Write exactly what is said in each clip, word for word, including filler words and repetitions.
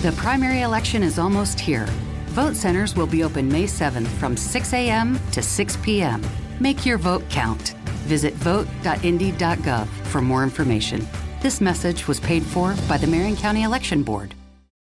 The primary election is almost here. Vote centers will be open May seventh from six a.m. to six p.m. Make your vote count. Visit vote dot indy dot gov for more information. This message was paid for by the Marion County Election Board.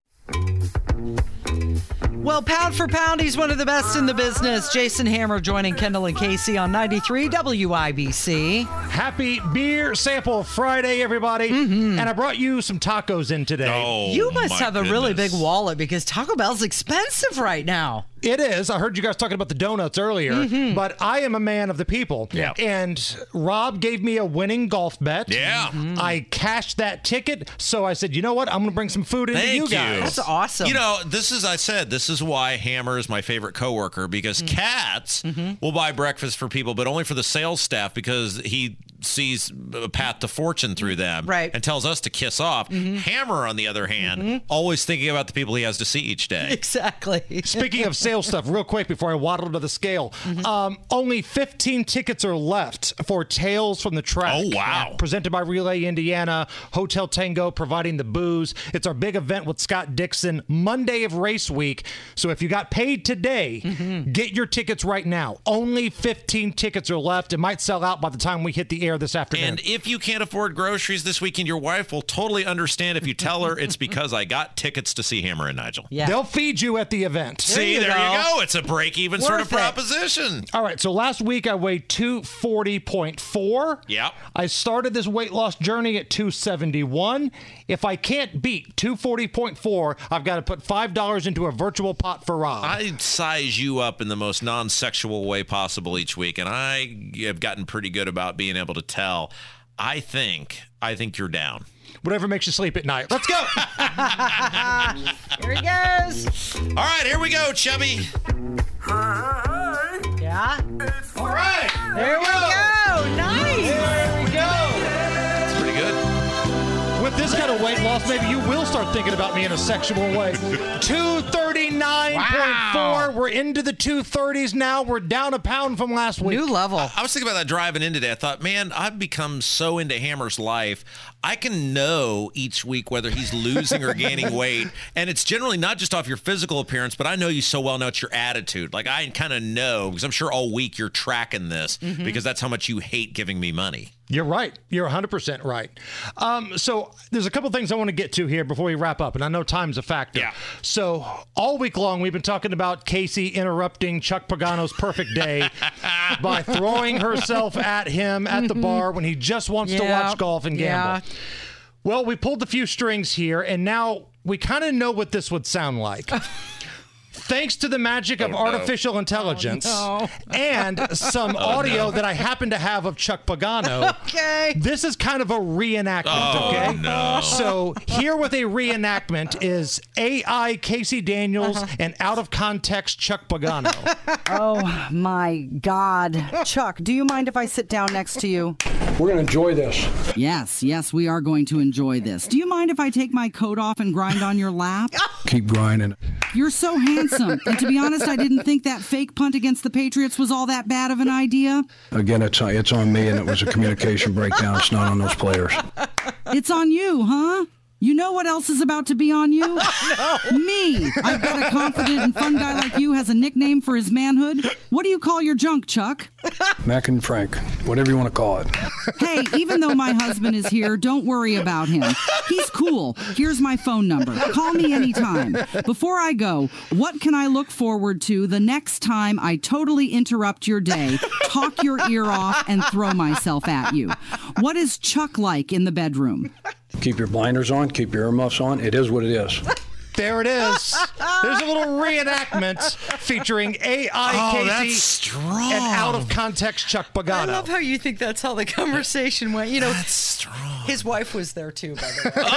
Well, pound for pound, he's one of the best in the business. Jason Hammer joining Kendall and Casey on ninety-three W I B C. Happy Beer Sample Friday, everybody. Mm-hmm. And I brought you some tacos in today. Oh, you must have goodness. a really big wallet because Taco Bell's expensive right now. It is. I heard you guys talking about the donuts earlier, mm-hmm. but I am a man of the people. Yeah. And Rob gave me a winning golf bet. Yeah. Mm-hmm. I cashed that ticket, so I said, you know what? I'm going to bring some food into Thank you guys. you. That's awesome. You know, this is, I said, this is why Hammer is my favorite coworker, because mm-hmm. Cats mm-hmm. will buy breakfast for people, but only for the sales staff, because he sees a path to fortune through them right. and tells us to kiss off. Mm-hmm. Hammer, on the other hand, mm-hmm. always thinking about the people he has to see each day. Exactly. Speaking of sales stuff, real quick before I waddle to the scale, mm-hmm. um, only fifteen tickets are left for Tales from the Track. Oh, wow. Presented by Relay Indiana, Hotel Tango providing the booze. It's our big event with Scott Dixon, Monday of race week. So if you got paid today, mm-hmm. get your tickets right now. Only fifteen tickets are left. It might sell out by the time we hit the air this afternoon. And if you can't afford groceries this weekend, your wife will totally understand if you tell her it's because I got tickets to see Hammer and Nigel. Yeah. They'll feed you at the event. There See, you there go. you go. It's a break-even Worth sort of it. proposition. All right, so last week I weighed two forty point four. Yep. I started this weight loss journey at two seventy-one. If I can't beat two forty point four, I've got to put five dollars into a virtual pot for Rob. I size you up in the most non-sexual way possible each week, and I have gotten pretty good about being able to tell. I think, I think you're down. Whatever makes you sleep at night. Let's go. Here he goes. All right, here we go, Chubby. Yeah. All right. There we go. Nice. There we go. That's pretty good. With this kind of weight loss, maybe you will start thinking about me in a sexual way. two thirty-nine point four. Wow. We're into the two thirties now. We're down a pound from last week. New level. I was thinking about that driving in today. I thought, man, I've become so into Hammer's life. I can know each week whether he's losing or gaining weight. And it's generally not just off your physical appearance, but I know you so well now it's your attitude. Like, I kind of know, because I'm sure all week you're tracking this, mm-hmm. because that's how much you hate giving me money. You're right. You're one hundred percent right. Um, so there's a couple things I want to get to here before we wrap up, and I know time's a factor. Yeah. So all week long, we've been talking about Casey interrupting Chuck Pagano's perfect day by throwing herself at him at the bar when he just wants yeah. to watch golf and gamble. Yeah. Well, we pulled a few strings here, and now we kind of know what this would sound like. Thanks to the magic of oh, artificial no. intelligence oh, no. and some oh, audio no. that I happen to have of Chuck Pagano. Okay. This is kind of a reenactment, oh, okay? No. So here with a reenactment is A I Casey Daniels uh-huh. and out of context Chuck Pagano. Oh, my God. Chuck, do you mind if I sit down next to you? We're going to enjoy this. Yes, yes, we are going to enjoy this. Do you mind if I take my coat off and grind on your lap? Keep grinding. You're so handsome. And to be honest, I didn't think that fake punt against the Patriots was all that bad of an idea. Again, it's, it's on me, and it was a communication breakdown. It's not on those players. It's on you, huh? You know what else is about to be on you? No. Me. I bet a confident and fun guy like you has a nickname for his manhood. What do you call your junk, Chuck? Mac and Frank, whatever you want to call it. Hey, even though my husband is here, don't worry about him. He's cool. Here's my phone number. Call me anytime. Before I go, what can I look forward to the next time I totally interrupt your day, talk your ear off, and throw myself at you? What is Chuck like in the bedroom? Keep your blinders on. Keep your earmuffs on. It is what it is. There it is. There's a little reenactment featuring A I Oh, Casey that's strong. and out of context Chuck Pagano. I love how you think that's how the conversation went. You know, That's strong. his wife was there too, by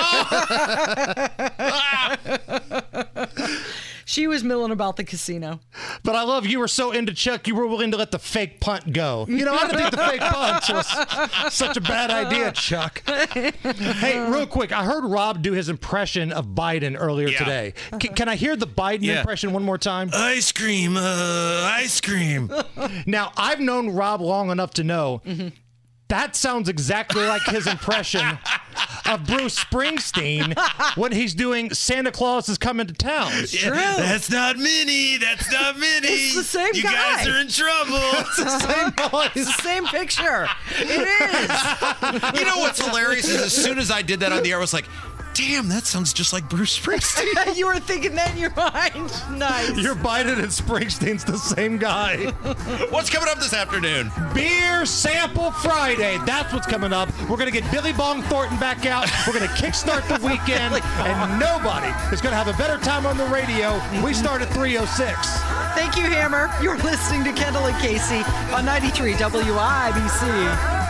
the way. She was milling about the casino. But I love you were so into Chuck, you were willing to let the fake punt go. You know, I didn't think the fake punt was such a bad idea, Chuck. Hey, real quick, I heard Rob do his impression of Biden earlier Yeah. today. C- can I hear the Biden Yeah. impression one more time? Ice cream, uh, ice cream. Now, I've known Rob long enough to know Mm-hmm. that sounds exactly like his impression of Bruce Springsteen when he's doing Santa Claus is Coming to Town. Yeah, that's not Minnie. That's not Minnie. It's the same you guy. You guys are in trouble. It's the same voice. It's the same picture. It is. You know what's hilarious is as soon as I did that on the air, I was like, damn, that sounds just like Bruce Springsteen. You were thinking that in your mind. Nice. You're Biden and Springsteen's the same guy. What's coming up this afternoon? Beer Sample Friday. That's what's coming up. We're going to get Billy Bong Thornton back out. We're going to kickstart the weekend, and nobody is going to have a better time on the radio. We start at three oh six. Thank you, Hammer. You're listening to Kendall and Casey on ninety-three W I B C.